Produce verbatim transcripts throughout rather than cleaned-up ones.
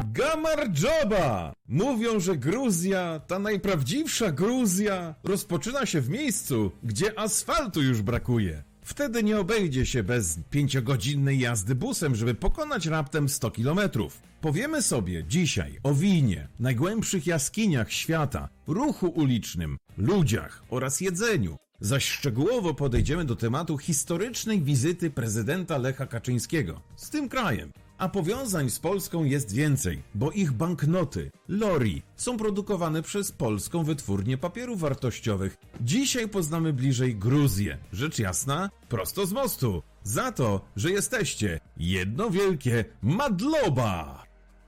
Gamardżoba! Mówią, że Gruzja, ta najprawdziwsza Gruzja, rozpoczyna się w miejscu, gdzie asfaltu już brakuje. Wtedy nie obejdzie się bez pięciogodzinnej jazdy busem, żeby pokonać raptem sto kilometrów. Powiemy sobie dzisiaj o winie, najgłębszych jaskiniach świata, ruchu ulicznym, ludziach oraz jedzeniu. Zaś szczegółowo podejdziemy do tematu historycznej wizyty prezydenta Lecha Kaczyńskiego z tym krajem. A powiązań z Polską jest więcej, bo ich banknoty, lori, są produkowane przez polską wytwórnię papierów wartościowych. Dzisiaj poznamy bliżej Gruzję, rzecz jasna, prosto z mostu, za to, że jesteście jedno wielkie Madloba!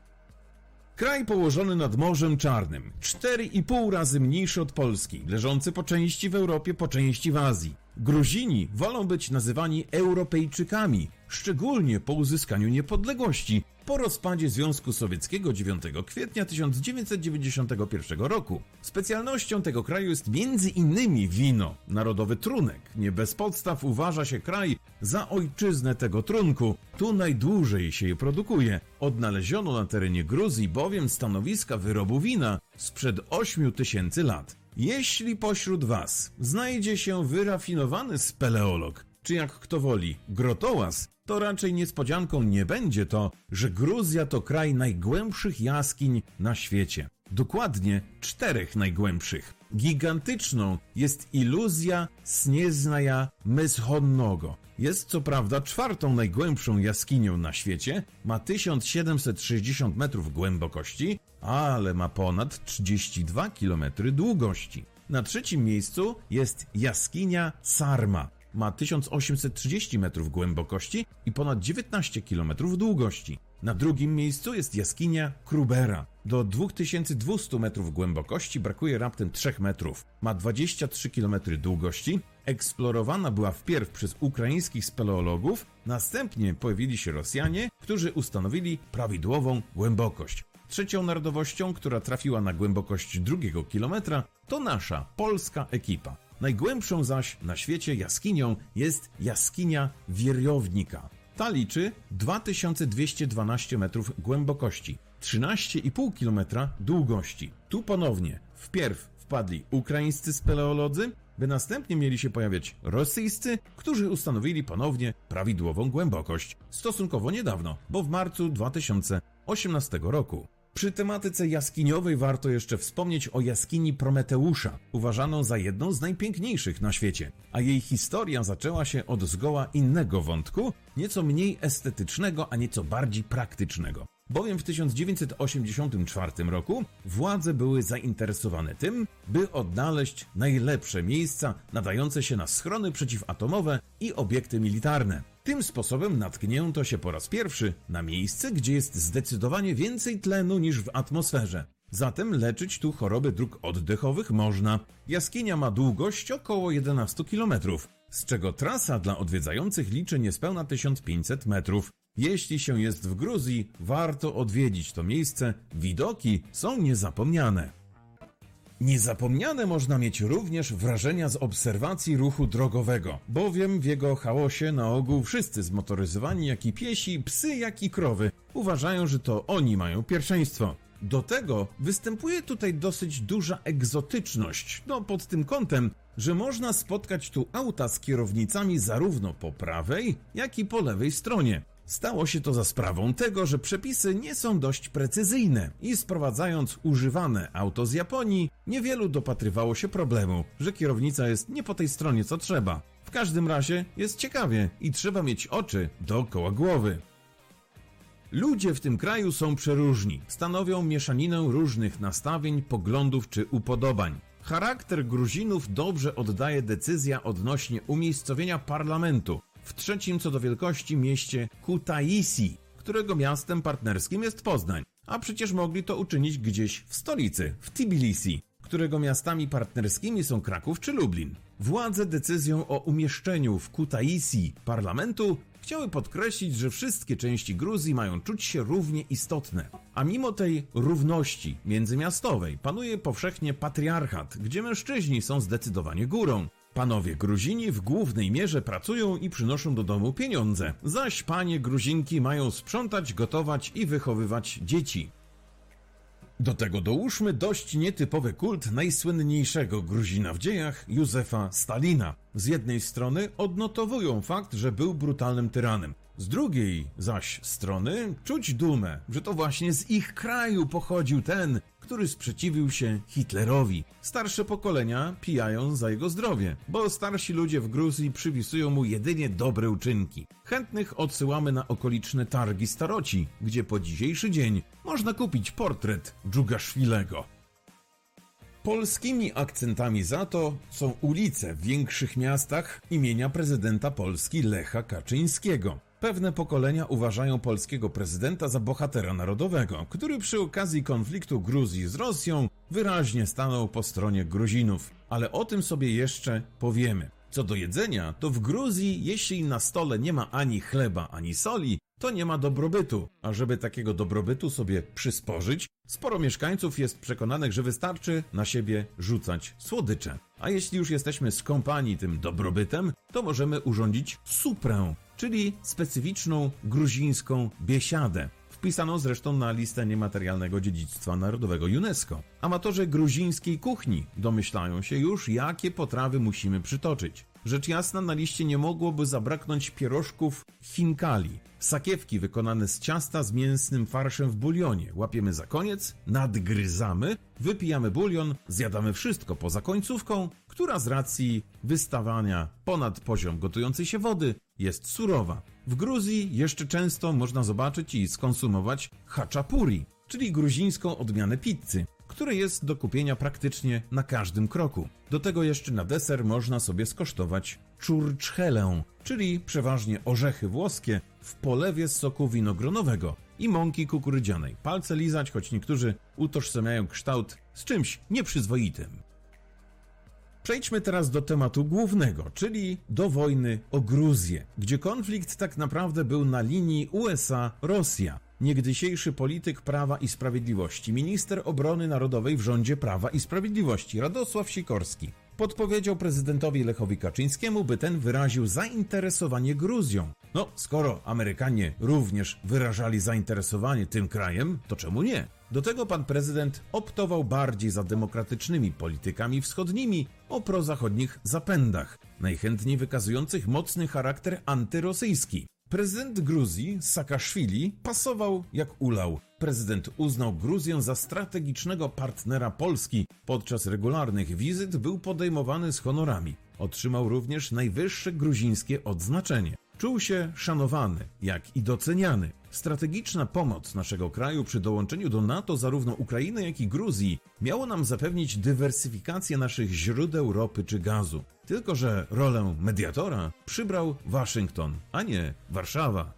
Kraj położony nad Morzem Czarnym, cztery i pół razy mniejszy od Polski, leżący po części w Europie, po części w Azji. Gruzini wolą być nazywani Europejczykami, szczególnie po uzyskaniu niepodległości, po rozpadzie Związku Sowieckiego dziewiątego kwietnia tysiąc dziewięćset dziewięćdziesiątego pierwszego roku. Specjalnością tego kraju jest między innymi wino, narodowy trunek. Nie bez podstaw uważa się kraj za ojczyznę tego trunku. Tu najdłużej się je produkuje. Odnaleziono na terenie Gruzji bowiem stanowiska wyrobu wina sprzed ośmiu tysięcy lat. Jeśli pośród Was znajdzie się wyrafinowany speleolog, czy jak kto woli, grotołaz, to raczej niespodzianką nie będzie to, że Gruzja to kraj najgłębszych jaskiń na świecie. Dokładnie czterech najgłębszych. Gigantyczną jest iluzja Snieznaja Myshonnogo. Jest co prawda czwartą najgłębszą jaskinią na świecie, ma tysiąc siedemset sześćdziesiąt metrów głębokości, ale ma ponad trzydzieści dwa kilometry długości. Na trzecim miejscu jest jaskinia Sarma. Ma tysiąc osiemset trzydzieści metrów głębokości i ponad dziewiętnaście kilometrów długości. Na drugim miejscu jest jaskinia Krubera. Do dwa tysiące dwieście metrów głębokości brakuje raptem trzech metrów. Ma dwadzieścia trzy kilometry długości. Eksplorowana była wpierw przez ukraińskich speleologów, następnie pojawili się Rosjanie, którzy ustanowili prawidłową głębokość. Trzecią narodowością, która trafiła na głębokość drugiego kilometra, to nasza polska ekipa. Najgłębszą zaś na świecie jaskinią jest jaskinia Wierjownika. Ta liczy dwa tysiące dwieście dwanaście metrów głębokości, trzynaście i pół kilometra długości. Tu ponownie wpierw wpadli ukraińscy speleolodzy, by następnie mieli się pojawiać rosyjscy, którzy ustanowili ponownie prawidłową głębokość. Stosunkowo niedawno, bo w marcu dwa tysiące osiemnastego roku. Przy tematyce jaskiniowej warto jeszcze wspomnieć o jaskini Prometeusza, uważaną za jedną z najpiękniejszych na świecie, a jej historia zaczęła się od zgoła innego wątku, nieco mniej estetycznego, a nieco bardziej praktycznego. Bowiem w tysiąc dziewięćset osiemdziesiątym czwartym roku władze były zainteresowane tym, by odnaleźć najlepsze miejsca nadające się na schrony przeciwatomowe i obiekty militarne. Tym sposobem natknięto się po raz pierwszy na miejsce, gdzie jest zdecydowanie więcej tlenu niż w atmosferze. Zatem leczyć tu choroby dróg oddechowych można. Jaskinia ma długość około jedenaście kilometrów, z czego trasa dla odwiedzających liczy niespełna tysiąc pięćset metrów. Jeśli się jest w Gruzji, warto odwiedzić to miejsce, widoki są niezapomniane. Niezapomniane można mieć również wrażenia z obserwacji ruchu drogowego, bowiem w jego chaosie na ogół wszyscy zmotoryzowani, jak i piesi, psy, jak i krowy, uważają, że to oni mają pierwszeństwo. Do tego występuje tutaj dosyć duża egzotyczność, no pod tym kątem, że można spotkać tu auta z kierownicami zarówno po prawej, jak i po lewej stronie. Stało się to za sprawą tego, że przepisy nie są dość precyzyjne i sprowadzając używane auto z Japonii, niewielu dopatrywało się problemu, że kierownica jest nie po tej stronie co trzeba. W każdym razie jest ciekawie i trzeba mieć oczy dookoła głowy. Ludzie w tym kraju są przeróżni, stanowią mieszaninę różnych nastawień, poglądów czy upodobań. Charakter Gruzinów dobrze oddaje decyzja odnośnie umiejscowienia parlamentu w trzecim co do wielkości mieście Kutaisi, którego miastem partnerskim jest Poznań, a przecież mogli to uczynić gdzieś w stolicy, w Tbilisi, którego miastami partnerskimi są Kraków czy Lublin. Władze decyzją o umieszczeniu w Kutaisi parlamentu chciały podkreślić, że wszystkie części Gruzji mają czuć się równie istotne. A mimo tej równości międzymiastowej panuje powszechnie patriarchat, gdzie mężczyźni są zdecydowanie górą. Panowie Gruzini w głównej mierze pracują i przynoszą do domu pieniądze, zaś panie Gruzinki mają sprzątać, gotować i wychowywać dzieci. Do tego dołóżmy dość nietypowy kult najsłynniejszego Gruzina w dziejach, Józefa Stalina. Z jednej strony odnotowują fakt, że był brutalnym tyranem. Z drugiej zaś strony czuć dumę, że to właśnie z ich kraju pochodził ten, który sprzeciwił się Hitlerowi. Starsze pokolenia pijają za jego zdrowie, bo starsi ludzie w Gruzji przypisują mu jedynie dobre uczynki. Chętnych odsyłamy na okoliczne targi staroci, gdzie po dzisiejszy dzień można kupić portret Dżugaszwilego. Polskimi akcentami za to są ulice w większych miastach imienia prezydenta Polski Lecha Kaczyńskiego. Pewne pokolenia uważają polskiego prezydenta za bohatera narodowego, który przy okazji konfliktu Gruzji z Rosją wyraźnie stanął po stronie Gruzinów. Ale o tym sobie jeszcze powiemy. Co do jedzenia, to w Gruzji, jeśli na stole nie ma ani chleba, ani soli, to nie ma dobrobytu. A żeby takiego dobrobytu sobie przysporzyć, sporo mieszkańców jest przekonanych, że wystarczy na siebie rzucać słodycze. A jeśli już jesteśmy skąpani tym dobrobytem, to możemy urządzić suprę, czyli specyficzną gruzińską biesiadę. Wpisano zresztą na listę niematerialnego dziedzictwa narodowego UNESCO. Amatorzy gruzińskiej kuchni domyślają się już, jakie potrawy musimy przytoczyć. Rzecz jasna, na liście nie mogłoby zabraknąć pierożków chinkali. Sakiewki wykonane z ciasta z mięsnym farszem w bulionie. Łapiemy za koniec, nadgryzamy, wypijamy bulion, zjadamy wszystko poza końcówką, która z racji wystawania ponad poziom gotującej się wody jest surowa. W Gruzji jeszcze często można zobaczyć i skonsumować haczapuri, czyli gruzińską odmianę pizzy, które jest do kupienia praktycznie na każdym kroku. Do tego jeszcze na deser można sobie skosztować czurczchelę, czyli przeważnie orzechy włoskie w polewie z soku winogronowego i mąki kukurydzianej. Palce lizać, choć niektórzy utożsamiają kształt z czymś nieprzyzwoitym. Przejdźmy teraz do tematu głównego, czyli do wojny o Gruzję, gdzie konflikt tak naprawdę był na linii U S A Rosja. Niegdysiejszy polityk Prawa i Sprawiedliwości, minister obrony narodowej w rządzie Prawa i Sprawiedliwości Radosław Sikorski podpowiedział prezydentowi Lechowi Kaczyńskiemu, by ten wyraził zainteresowanie Gruzją. No, skoro Amerykanie również wyrażali zainteresowanie tym krajem, to czemu nie? Do tego pan prezydent optował bardziej za demokratycznymi politykami wschodnimi o prozachodnich zapędach, najchętniej wykazujących mocny charakter antyrosyjski. Prezydent Gruzji, Saakaszwili, pasował jak ulał. Prezydent uznał Gruzję za strategicznego partnera Polski. Podczas regularnych wizyt był podejmowany z honorami. Otrzymał również najwyższe gruzińskie odznaczenie. Czuł się szanowany, jak i doceniany. Strategiczna pomoc naszego kraju przy dołączeniu do NATO zarówno Ukrainy, jak i Gruzji miało nam zapewnić dywersyfikację naszych źródeł ropy czy gazu. Tylko że rolę mediatora przybrał Waszyngton, a nie Warszawa.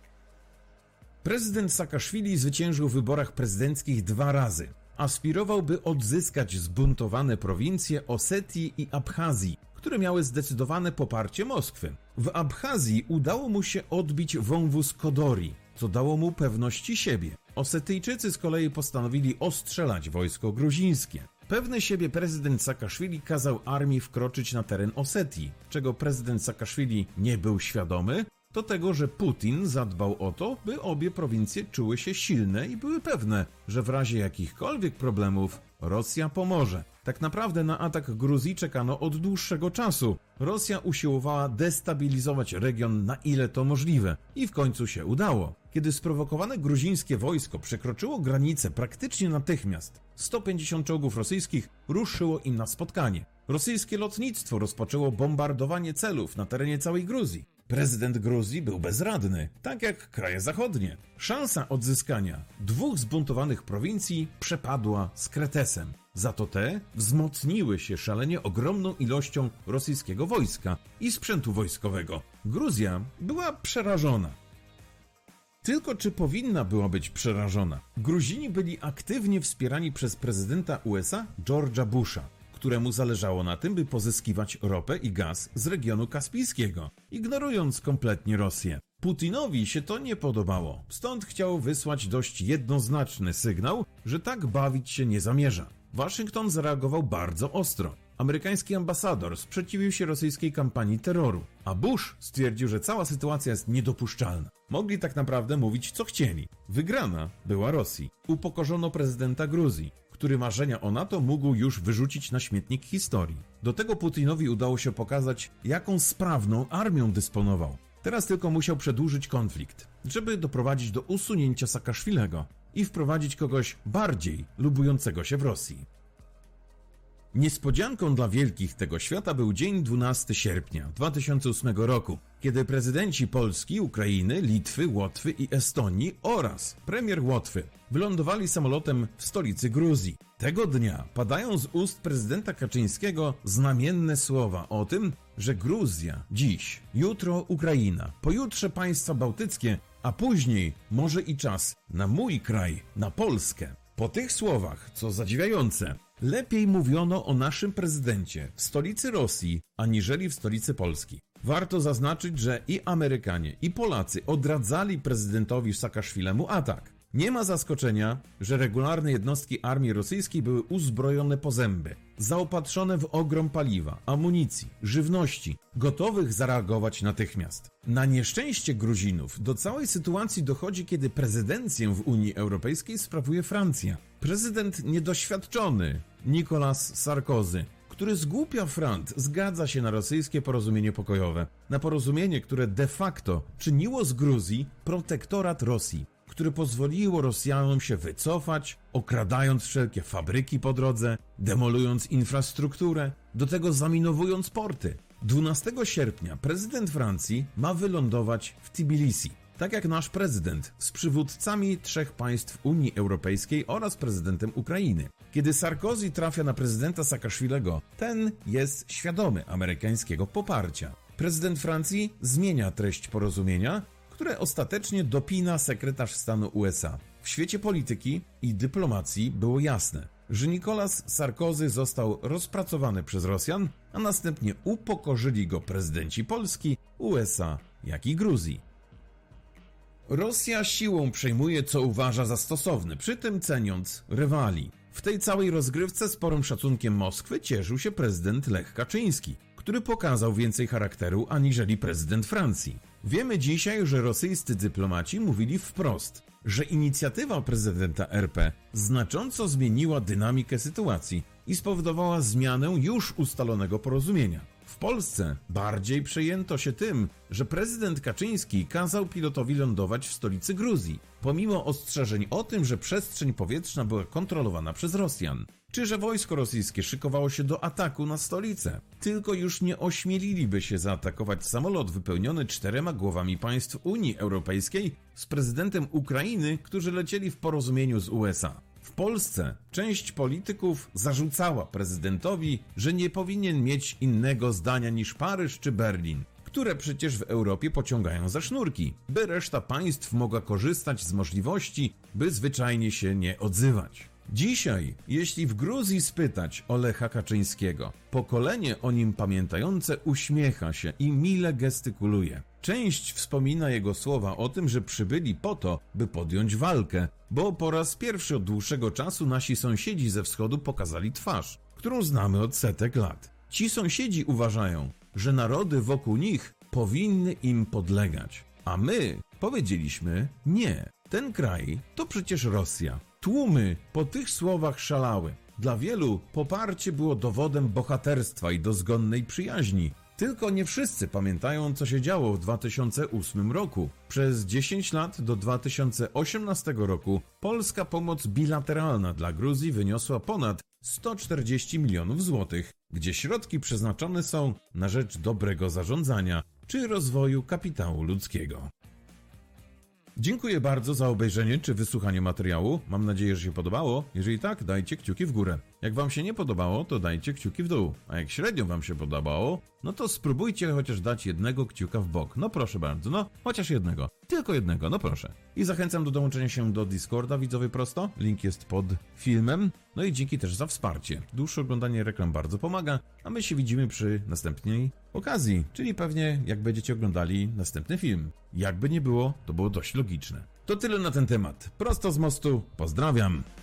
Prezydent Saakaszwili zwyciężył w wyborach prezydenckich dwa razy. Aspirował, by odzyskać zbuntowane prowincje Osetii i Abchazji, które miały zdecydowane poparcie Moskwy. W Abchazji udało mu się odbić wąwóz Kodori, co dało mu pewności siebie. Osetyjczycy z kolei postanowili ostrzelać wojsko gruzińskie. Pewny siebie prezydent Saakaszwili kazał armii wkroczyć na teren Osetii. Czego prezydent Saakaszwili nie był świadomy, to tego, że Putin zadbał o to, by obie prowincje czuły się silne i były pewne, że w razie jakichkolwiek problemów Rosja pomoże. Tak naprawdę na atak Gruzji czekano od dłuższego czasu. Rosja usiłowała destabilizować region na ile to możliwe i w końcu się udało. Kiedy sprowokowane gruzińskie wojsko przekroczyło granicę praktycznie natychmiast, sto pięćdziesiąt czołgów rosyjskich ruszyło im na spotkanie. Rosyjskie lotnictwo rozpoczęło bombardowanie celów na terenie całej Gruzji. Prezydent Gruzji był bezradny, tak jak kraje zachodnie. Szansa odzyskania dwóch zbuntowanych prowincji przepadła z kretesem. Za to te wzmocniły się szalenie ogromną ilością rosyjskiego wojska i sprzętu wojskowego. Gruzja była przerażona. Tylko czy powinna była być przerażona? Gruzini byli aktywnie wspierani przez prezydenta U S A George'a Busha, któremu zależało na tym, by pozyskiwać ropę i gaz z regionu kaspijskiego, ignorując kompletnie Rosję. Putinowi się to nie podobało, stąd chciał wysłać dość jednoznaczny sygnał, że tak bawić się nie zamierza. Waszyngton zareagował bardzo ostro. Amerykański ambasador sprzeciwił się rosyjskiej kampanii terroru, a Bush stwierdził, że cała sytuacja jest niedopuszczalna. Mogli tak naprawdę mówić co chcieli. Wygrana była Rosji. Upokorzono prezydenta Gruzji, który marzenia o NATO mógł już wyrzucić na śmietnik historii. Do tego Putinowi udało się pokazać, jaką sprawną armią dysponował. Teraz tylko musiał przedłużyć konflikt, żeby doprowadzić do usunięcia Saakaszwilego i wprowadzić kogoś bardziej lubującego się w Rosji. Niespodzianką dla wielkich tego świata był dzień dwunastego sierpnia dwa tysiące ósmego roku, kiedy prezydenci Polski, Ukrainy, Litwy, Łotwy i Estonii oraz premier Łotwy wylądowali samolotem w stolicy Gruzji. Tego dnia padają z ust prezydenta Kaczyńskiego znamienne słowa o tym, że Gruzja dziś, jutro Ukraina, pojutrze państwa bałtyckie, a później może i czas na mój kraj, na Polskę. Po tych słowach, co zadziwiające, lepiej mówiono o naszym prezydencie w stolicy Rosji, aniżeli w stolicy Polski. Warto zaznaczyć, że i Amerykanie, i Polacy odradzali prezydentowi Saakaszwilemu atak. Nie ma zaskoczenia, że regularne jednostki armii rosyjskiej były uzbrojone po zęby, zaopatrzone w ogrom paliwa, amunicji, żywności, gotowych zareagować natychmiast. Na nieszczęście Gruzinów do całej sytuacji dochodzi, kiedy prezydencję w Unii Europejskiej sprawuje Francja. Prezydent niedoświadczony, Nicolas Sarkozy, który zgłupia frant, zgadza się na rosyjskie porozumienie pokojowe. Na porozumienie, które de facto czyniło z Gruzji protektorat Rosji, które pozwoliło Rosjanom się wycofać, okradając wszelkie fabryki po drodze, demolując infrastrukturę, do tego zaminowując porty. dwunastego sierpnia prezydent Francji ma wylądować w Tbilisi, tak jak nasz prezydent, z przywódcami trzech państw Unii Europejskiej oraz prezydentem Ukrainy. Kiedy Sarkozy trafia na prezydenta Saakaszwilego, ten jest świadomy amerykańskiego poparcia. Prezydent Francji zmienia treść porozumienia, które ostatecznie dopina sekretarz stanu U S A. W świecie polityki i dyplomacji było jasne, że Nicolas Sarkozy został rozpracowany przez Rosjan, a następnie upokorzyli go prezydenci Polski, U S A, jak i Gruzji. Rosja siłą przejmuje, co uważa za stosowne, przy tym ceniąc rywali. W tej całej rozgrywce sporym szacunkiem Moskwy cieszył się prezydent Lech Kaczyński, który pokazał więcej charakteru aniżeli prezydent Francji. Wiemy dzisiaj, że rosyjscy dyplomaci mówili wprost, że inicjatywa prezydenta R P znacząco zmieniła dynamikę sytuacji i spowodowała zmianę już ustalonego porozumienia. W Polsce bardziej przejęto się tym, że prezydent Kaczyński kazał pilotowi lądować w stolicy Gruzji, pomimo ostrzeżeń o tym, że przestrzeń powietrzna była kontrolowana przez Rosjan, czy że wojsko rosyjskie szykowało się do ataku na stolicę. Tylko już nie ośmieliliby się zaatakować samolot wypełniony czterema głowami państw Unii Europejskiej z prezydentem Ukrainy, którzy lecieli w porozumieniu z U S A. W Polsce część polityków zarzucała prezydentowi, że nie powinien mieć innego zdania niż Paryż czy Berlin, które przecież w Europie pociągają za sznurki, by reszta państw mogła korzystać z możliwości, by zwyczajnie się nie odzywać. Dzisiaj, jeśli w Gruzji spytać o Lecha Kaczyńskiego, pokolenie o nim pamiętające uśmiecha się i mile gestykuluje. Część wspomina jego słowa o tym, że przybyli po to, by podjąć walkę, bo po raz pierwszy od dłuższego czasu nasi sąsiedzi ze wschodu pokazali twarz, którą znamy od setek lat. Ci sąsiedzi uważają, że narody wokół nich powinny im podlegać, a my powiedzieliśmy nie. Ten kraj to przecież Rosja. Tłumy po tych słowach szalały. Dla wielu poparcie było dowodem bohaterstwa i dozgonnej przyjaźni. Tylko nie wszyscy pamiętają, co się działo w dwa tysiące ósmym roku. Przez dziesięć lat do dwa tysiące osiemnastego roku polska pomoc bilateralna dla Gruzji wyniosła ponad sto czterdzieści milionów złotych, gdzie środki przeznaczone są na rzecz dobrego zarządzania czy rozwoju kapitału ludzkiego. Dziękuję bardzo za obejrzenie czy wysłuchanie materiału. Mam nadzieję, że się podobało. Jeżeli tak, dajcie kciuki w górę. Jak wam się nie podobało, to dajcie kciuki w dół. A jak średnio wam się podobało, no to spróbujcie chociaż dać jednego kciuka w bok. No proszę bardzo, no chociaż jednego. Tylko jednego, no proszę. I zachęcam do dołączenia się do Discorda, widzowie prosto. Link jest pod filmem. No i dzięki też za wsparcie. Dłuższe oglądanie reklam bardzo pomaga, a my się widzimy przy następnej okazji, czyli pewnie jak będziecie oglądali następny film. Jakby nie było, to było dość logiczne. To tyle na ten temat. Prosto z mostu, pozdrawiam!